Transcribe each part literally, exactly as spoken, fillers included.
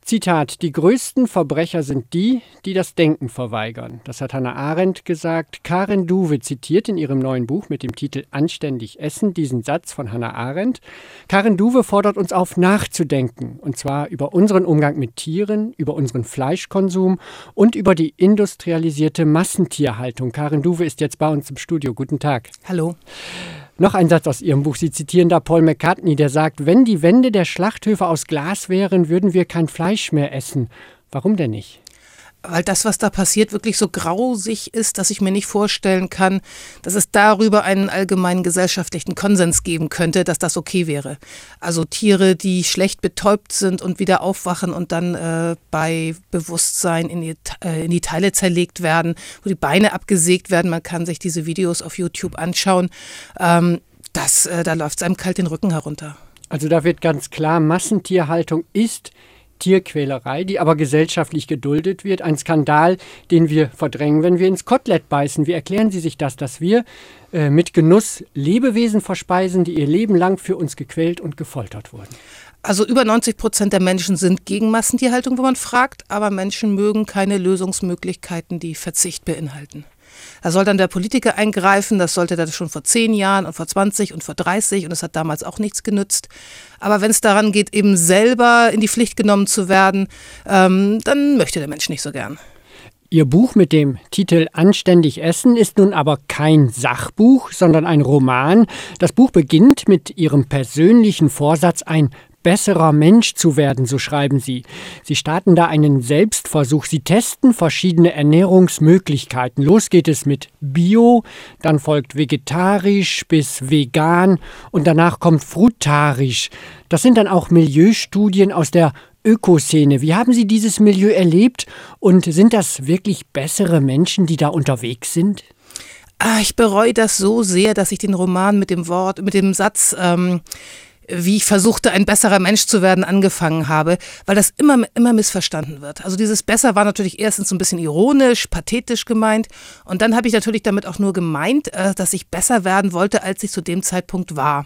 Zitat: Die größten Verbrecher sind die, die das Denken verweigern. Das hat Hannah Arendt gesagt. Karen Duwe zitiert in ihrem neuen Buch mit dem Titel Anständig essen diesen Satz von Hannah Arendt. Karen Duwe fordert uns auf, nachzudenken. Und zwar über unseren Umgang mit Tieren, über unseren Fleischkonsum und über die industrialisierte Massentierhaltung. Karen Duwe ist jetzt bei uns im Studio. Guten Tag. Hallo. Noch ein Satz aus Ihrem Buch. Sie zitieren da Paul McCartney, der sagt, wenn die Wände der Schlachthöfe aus Glas wären, würden wir kein Fleisch mehr essen. Warum denn nicht? Weil das, was da passiert, wirklich so grausig ist, dass ich mir nicht vorstellen kann, dass es darüber einen allgemeinen gesellschaftlichen Konsens geben könnte, dass das okay wäre. Also Tiere, die schlecht betäubt sind und wieder aufwachen und dann äh, bei Bewusstsein in die, äh, in die Teile zerlegt werden, wo die Beine abgesägt werden. Man kann sich diese Videos auf YouTube anschauen. Ähm, das, äh, da läuft es einem kalt den Rücken herunter. Also da wird ganz klar, Massentierhaltung ist Tierquälerei, die aber gesellschaftlich geduldet wird. Ein Skandal, den wir verdrängen, wenn wir ins Kotelett beißen. Wie erklären Sie sich das, dass wir äh, mit Genuss Lebewesen verspeisen, die ihr Leben lang für uns gequält und gefoltert wurden? Also über neunzig Prozent der Menschen sind gegen Massentierhaltung, wo man fragt, aber Menschen mögen keine Lösungsmöglichkeiten, die Verzicht beinhalten. Da soll dann der Politiker eingreifen, das sollte er schon vor zehn Jahren und vor zwanzig und vor dreißig und das hat damals auch nichts genützt. Aber wenn es daran geht, eben selber in die Pflicht genommen zu werden, ähm, dann möchte der Mensch nicht so gern. Ihr Buch mit dem Titel Anständig essen ist nun aber kein Sachbuch, sondern ein Roman. Das Buch beginnt mit Ihrem persönlichen Vorsatz, ein besserer Mensch zu werden, so schreiben Sie. Sie starten da einen Selbstversuch. Sie testen verschiedene Ernährungsmöglichkeiten. Los geht es mit Bio, dann folgt vegetarisch bis vegan und danach kommt frutarisch. Das sind dann auch Milieustudien aus der Ökoszene. Wie haben Sie dieses Milieu erlebt und sind das wirklich bessere Menschen, die da unterwegs sind? Ah, ich bereue das so sehr, dass ich den Roman mit dem Wort, mit dem Satz ähm, wie ich versuchte, ein besserer Mensch zu werden, angefangen habe, weil das immer, immer missverstanden wird. Also dieses Besser war natürlich erstens so ein bisschen ironisch, pathetisch gemeint und dann habe ich natürlich damit auch nur gemeint, dass ich besser werden wollte, als ich zu dem Zeitpunkt war.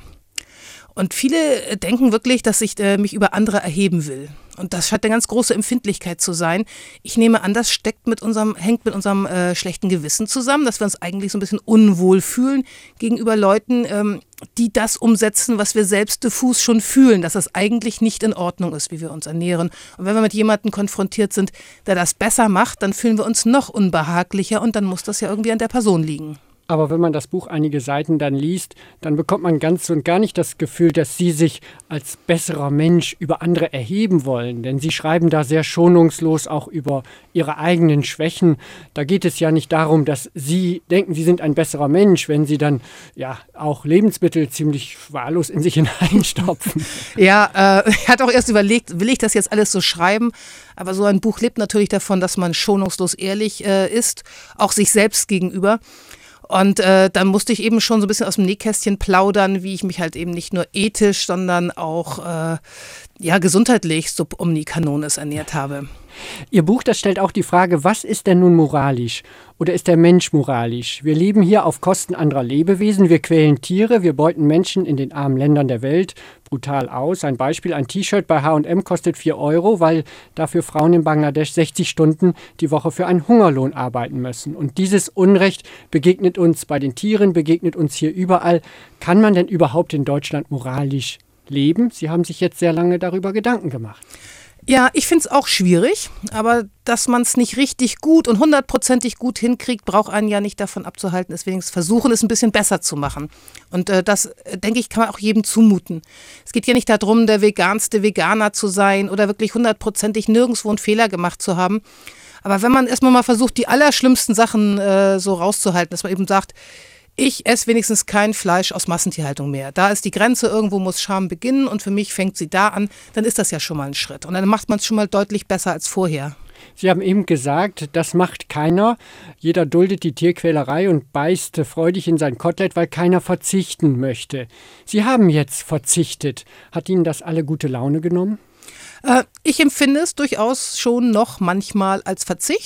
Und viele denken wirklich, dass ich äh, mich über andere erheben will. Und das scheint eine ganz große Empfindlichkeit zu sein. Ich nehme an, das steckt mit unserem, hängt mit unserem äh, schlechten Gewissen zusammen, dass wir uns eigentlich so ein bisschen unwohl fühlen gegenüber Leuten, ähm, die das umsetzen, was wir selbst diffus schon fühlen, dass das eigentlich nicht in Ordnung ist, wie wir uns ernähren. Und wenn wir mit jemandem konfrontiert sind, der das besser macht, dann fühlen wir uns noch unbehaglicher und dann muss das ja irgendwie an der Person liegen. Aber wenn man das Buch einige Seiten dann liest, dann bekommt man ganz und gar nicht das Gefühl, dass Sie sich als besserer Mensch über andere erheben wollen. Denn Sie schreiben da sehr schonungslos auch über Ihre eigenen Schwächen. Da geht es ja nicht darum, dass Sie denken, Sie sind ein besserer Mensch, wenn Sie dann ja auch Lebensmittel ziemlich wahllos in sich hineinstopfen. Ja, äh, ich hatte auch erst überlegt, will ich das jetzt alles so schreiben? Aber so ein Buch lebt natürlich davon, dass man schonungslos ehrlich äh, ist, auch sich selbst gegenüber. Und äh, dann musste ich eben schon so ein bisschen aus dem Nähkästchen plaudern, wie ich mich halt eben nicht nur ethisch, sondern auch äh, ja, gesundheitlich sub omni canones ernährt habe. Ihr Buch, das stellt auch die Frage, was ist denn nun moralisch? Oder ist der Mensch moralisch? Wir leben hier auf Kosten anderer Lebewesen, wir quälen Tiere, wir beuten Menschen in den armen Ländern der Welt brutal aus. Ein Beispiel, ein T-Shirt bei H und M kostet vier Euro, weil dafür Frauen in Bangladesch sechzig Stunden die Woche für einen Hungerlohn arbeiten müssen. Und dieses Unrecht begegnet uns bei den Tieren, begegnet uns hier überall. Kann man denn überhaupt in Deutschland moralisch leben? Sie haben sich jetzt sehr lange darüber Gedanken gemacht. Ja, ich finde es auch schwierig, aber dass man es nicht richtig gut und hundertprozentig gut hinkriegt, braucht einen ja nicht davon abzuhalten, deswegen versuchen, es ein bisschen besser zu machen. Und äh, das, äh, denke ich, kann man auch jedem zumuten. Es geht ja nicht darum, der veganste Veganer zu sein oder wirklich hundertprozentig nirgendwo einen Fehler gemacht zu haben. Aber wenn man erstmal mal versucht, die allerschlimmsten Sachen äh, so rauszuhalten, dass man eben sagt, ich esse wenigstens kein Fleisch aus Massentierhaltung mehr. Da ist die Grenze, irgendwo muss Scham beginnen und für mich fängt sie da an, dann ist das ja schon mal ein Schritt. Und dann macht man es schon mal deutlich besser als vorher. Sie haben eben gesagt, das macht keiner. Jeder duldet die Tierquälerei und beißt freudig in sein Kotelett, weil keiner verzichten möchte. Sie haben jetzt verzichtet. Hat Ihnen das alle gute Laune genommen? Äh, ich empfinde es durchaus schon noch manchmal als Verzicht.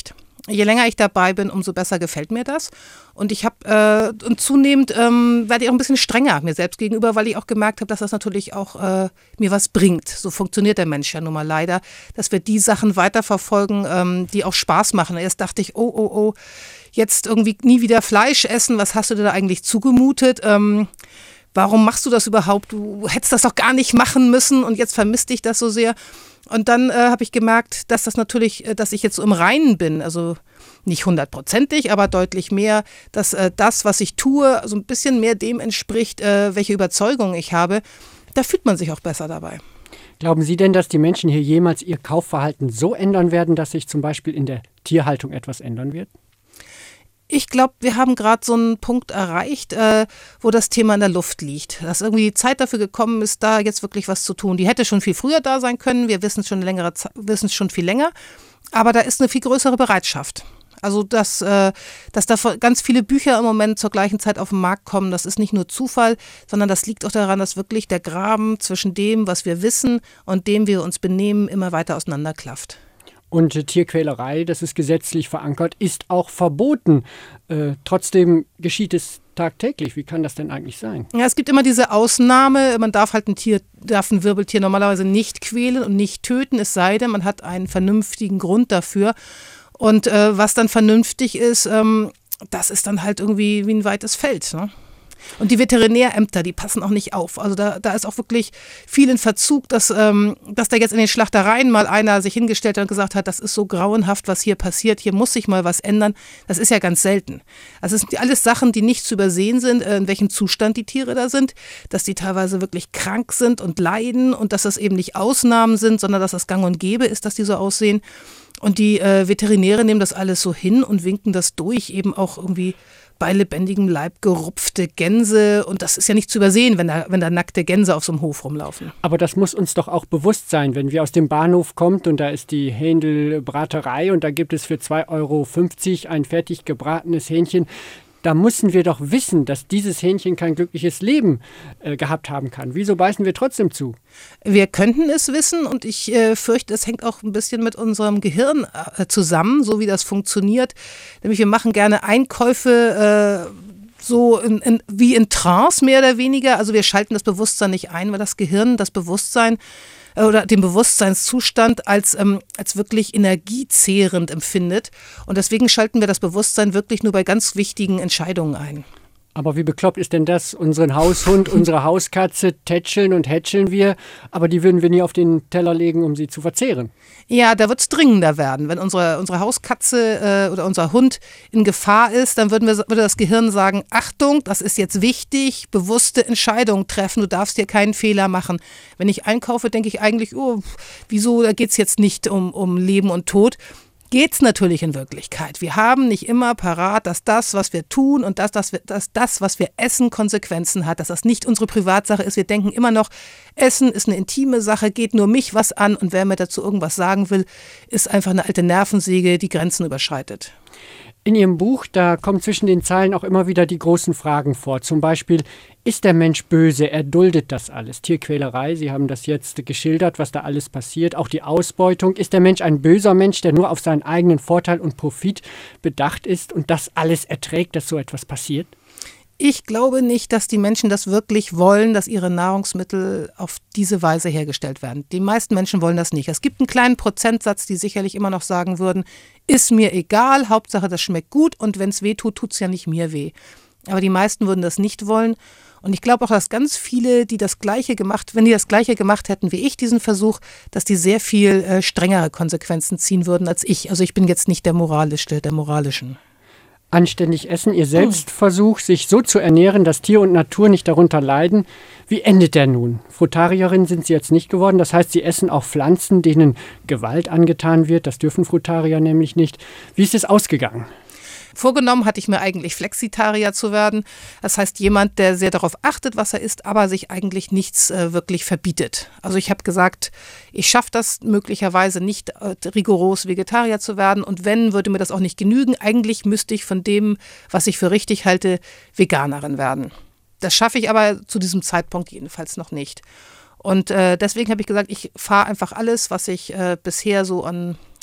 Je länger ich dabei bin, umso besser gefällt mir das. Und ich habe äh, und zunehmend ähm, werde ich auch ein bisschen strenger mir selbst gegenüber, weil ich auch gemerkt habe, dass das natürlich auch äh, mir was bringt. So funktioniert der Mensch ja nun mal leider, dass wir die Sachen weiterverfolgen, ähm, die auch Spaß machen. Erst dachte ich, oh, oh, oh, jetzt irgendwie nie wieder Fleisch essen. Was hast du dir da eigentlich zugemutet? Ähm, warum machst du das überhaupt? Du hättest das doch gar nicht machen müssen und jetzt vermisst dich das so sehr. Und dann äh, habe ich gemerkt, dass das natürlich, äh, dass ich jetzt so im Reinen bin, also nicht hundertprozentig, aber deutlich mehr, dass äh, das, was ich tue, so ein bisschen mehr dem entspricht, äh, welche Überzeugung ich habe. Da fühlt man sich auch besser dabei. Glauben Sie denn, dass die Menschen hier jemals ihr Kaufverhalten so ändern werden, dass sich zum Beispiel in der Tierhaltung etwas ändern wird? Ich glaube, wir haben gerade so einen Punkt erreicht, äh, wo das Thema in der Luft liegt. Dass irgendwie die Zeit dafür gekommen ist, da jetzt wirklich was zu tun. Die hätte schon viel früher da sein können. Wir wissen es schon längere Ze- wissen es schon viel länger. Aber da ist eine viel größere Bereitschaft. Also, dass, äh, dass da ganz viele Bücher im Moment zur gleichen Zeit auf den Markt kommen, das ist nicht nur Zufall, sondern das liegt auch daran, dass wirklich der Graben zwischen dem, was wir wissen und dem wir uns benehmen, immer weiter auseinanderklafft. Und äh, Tierquälerei, das ist gesetzlich verankert, ist auch verboten. Äh, trotzdem geschieht es tagtäglich. Wie kann das denn eigentlich sein? Ja, es gibt immer diese Ausnahme. Man darf halt ein Tier, darf ein Wirbeltier normalerweise nicht quälen und nicht töten, es sei denn, man hat einen vernünftigen Grund dafür. Und äh, was dann vernünftig ist, ähm, das ist dann halt irgendwie wie ein weites Feld, ne? Und die Veterinärämter, die passen auch nicht auf. Also da, da ist auch wirklich viel in Verzug, dass, ähm, dass da jetzt in den Schlachtereien mal einer sich hingestellt hat und gesagt hat, das ist so grauenhaft, was hier passiert, hier muss sich mal was ändern. Das ist ja ganz selten. Also es sind alles Sachen, die nicht zu übersehen sind, in welchem Zustand die Tiere da sind, dass die teilweise wirklich krank sind und leiden und dass das eben nicht Ausnahmen sind, sondern dass das gang und gäbe ist, dass die so aussehen. Und die äh, Veterinäre nehmen das alles so hin und winken das durch, eben auch irgendwie bei lebendigem Leib gerupfte Gänse. Und das ist ja nicht zu übersehen, wenn da, wenn da nackte Gänse auf so einem Hof rumlaufen. Aber das muss uns doch auch bewusst sein, wenn wir aus dem Bahnhof kommen und da ist die Händel-Braterei und da gibt es für zwei Euro fünfzig ein fertig gebratenes Hähnchen. Da müssen wir doch wissen, dass dieses Hähnchen kein glückliches Leben äh, gehabt haben kann. Wieso beißen wir trotzdem zu? Wir könnten es wissen und ich äh, fürchte, es hängt auch ein bisschen mit unserem Gehirn äh, zusammen, so wie das funktioniert. Nämlich wir machen gerne Einkäufe äh, so in, in, wie in Trance mehr oder weniger. Also wir schalten das Bewusstsein nicht ein, weil das Gehirn das Bewusstsein oder den Bewusstseinszustand als, ähm, als wirklich energiezehrend empfindet. Und deswegen schalten wir das Bewusstsein wirklich nur bei ganz wichtigen Entscheidungen ein. Aber wie bekloppt ist denn das? Unseren Haushund, unsere Hauskatze tätscheln und hätscheln wir, aber die würden wir nie auf den Teller legen, um sie zu verzehren. Ja, da wird es dringender werden. Wenn unsere, unsere Hauskatze äh, oder unser Hund in Gefahr ist, dann würden wir, würde das Gehirn sagen, Achtung, das ist jetzt wichtig, bewusste Entscheidungen treffen, du darfst dir keinen Fehler machen. Wenn ich einkaufe, denke ich eigentlich, oh, wieso, da geht es jetzt nicht um, um Leben und Tod. Geht's natürlich in Wirklichkeit. Wir haben nicht immer parat, dass das, was wir tun und dass das, dass das, was wir essen, Konsequenzen hat, dass das nicht unsere Privatsache ist. Wir denken immer noch, Essen ist eine intime Sache, geht nur mich was an und wer mir dazu irgendwas sagen will, ist einfach eine alte Nervensäge, die Grenzen überschreitet. In Ihrem Buch, da kommen zwischen den Zeilen auch immer wieder die großen Fragen vor. Zum Beispiel, ist der Mensch böse? Er duldet das alles. Tierquälerei, Sie haben das jetzt geschildert, was da alles passiert. Auch die Ausbeutung. Ist der Mensch ein böser Mensch, der nur auf seinen eigenen Vorteil und Profit bedacht ist und das alles erträgt, dass so etwas passiert? Ich glaube nicht, dass die Menschen das wirklich wollen, dass ihre Nahrungsmittel auf diese Weise hergestellt werden. Die meisten Menschen wollen das nicht. Es gibt einen kleinen Prozentsatz, die sicherlich immer noch sagen würden, ist mir egal, Hauptsache das schmeckt gut und wenn es weh tut, tut es ja nicht mir weh. Aber die meisten würden das nicht wollen. Und ich glaube auch, dass ganz viele, die das Gleiche gemacht, wenn die das Gleiche gemacht hätten wie ich, diesen Versuch, dass die sehr viel äh, strengere Konsequenzen ziehen würden als ich. Also ich bin jetzt nicht der Moralischste, der Moralischen. Anständig essen, Ihr Selbstversuch, sich so zu ernähren, dass Tier und Natur nicht darunter leiden. Wie endet der nun? Frutarierin sind Sie jetzt nicht geworden, das heißt, Sie essen auch Pflanzen, denen Gewalt angetan wird. Das dürfen Frutarier nämlich nicht. Wie ist es ausgegangen? Vorgenommen hatte ich mir eigentlich Flexitarier zu werden. Das heißt, jemand, der sehr darauf achtet, was er isst, aber sich eigentlich nichts äh, wirklich verbietet. Also ich habe gesagt, ich schaffe das möglicherweise nicht, äh, rigoros Vegetarier zu werden. Und wenn, würde mir das auch nicht genügen. Eigentlich müsste ich von dem, was ich für richtig halte, Veganerin werden. Das schaffe ich aber zu diesem Zeitpunkt jedenfalls noch nicht. Und äh, deswegen habe ich gesagt, ich fahre einfach alles, was ich äh, bisher so an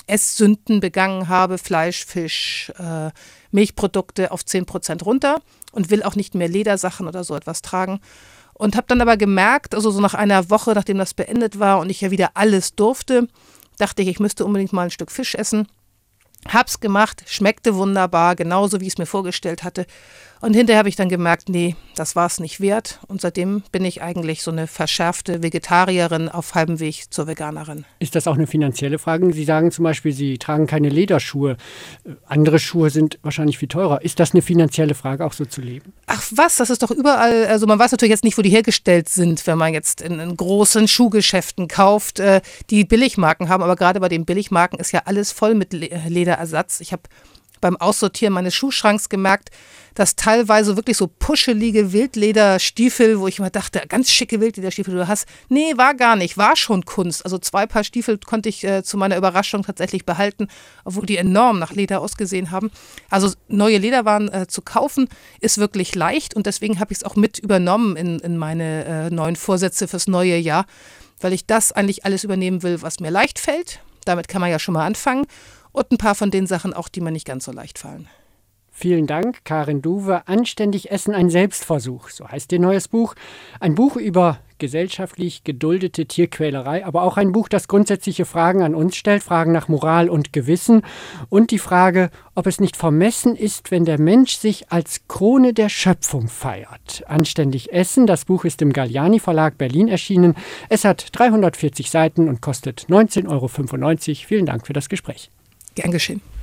Esssünden begangen habe, Fleisch, Fisch, äh, Milchprodukte auf zehn Prozent runter und will auch nicht mehr Ledersachen oder so etwas tragen. Und habe dann aber gemerkt, also so nach einer Woche, nachdem das beendet war und ich ja wieder alles durfte, dachte ich, ich müsste unbedingt mal ein Stück Fisch essen. Hab's gemacht, schmeckte wunderbar, genauso wie ich es mir vorgestellt hatte. Und hinterher habe ich dann gemerkt, nee, das war es nicht wert. Und seitdem bin ich eigentlich so eine verschärfte Vegetarierin auf halbem Weg zur Veganerin. Ist das auch eine finanzielle Frage? Sie sagen zum Beispiel, Sie tragen keine Lederschuhe. Andere Schuhe sind wahrscheinlich viel teurer. Ist das eine finanzielle Frage, auch so zu leben? Ach was, das ist doch überall, also man weiß natürlich jetzt nicht, wo die hergestellt sind, wenn man jetzt in, in großen Schuhgeschäften kauft, äh, die Billigmarken haben. Aber gerade bei den Billigmarken ist ja alles voll mit Le- Lederersatz. Ich habe beim Aussortieren meines Schuhschranks gemerkt, dass teilweise wirklich so puschelige Wildlederstiefel, wo ich immer dachte, ganz schicke Wildlederstiefel du hast. Nee, war gar nicht, war schon Kunst. Also zwei Paar Stiefel konnte ich äh, zu meiner Überraschung tatsächlich behalten, obwohl die enorm nach Leder ausgesehen haben. Also neue Lederwaren äh, zu kaufen ist wirklich leicht und deswegen habe ich es auch mit übernommen in, in meine äh, neuen Vorsätze fürs neue Jahr, weil ich das eigentlich alles übernehmen will, was mir leicht fällt. Damit kann man ja schon mal anfangen. Und ein paar von den Sachen auch, die mir nicht ganz so leicht fallen. Vielen Dank, Karin Duwe. Anständig essen, ein Selbstversuch, so heißt Ihr neues Buch. Ein Buch über gesellschaftlich geduldete Tierquälerei, aber auch ein Buch, das grundsätzliche Fragen an uns stellt, Fragen nach Moral und Gewissen und die Frage, ob es nicht vermessen ist, wenn der Mensch sich als Krone der Schöpfung feiert. Anständig essen, das Buch ist im Galliani Verlag Berlin erschienen. Es hat dreihundertvierzig Seiten und kostet neunzehn Euro fünfundneunzig. Vielen Dank für das Gespräch. Gern geschehen.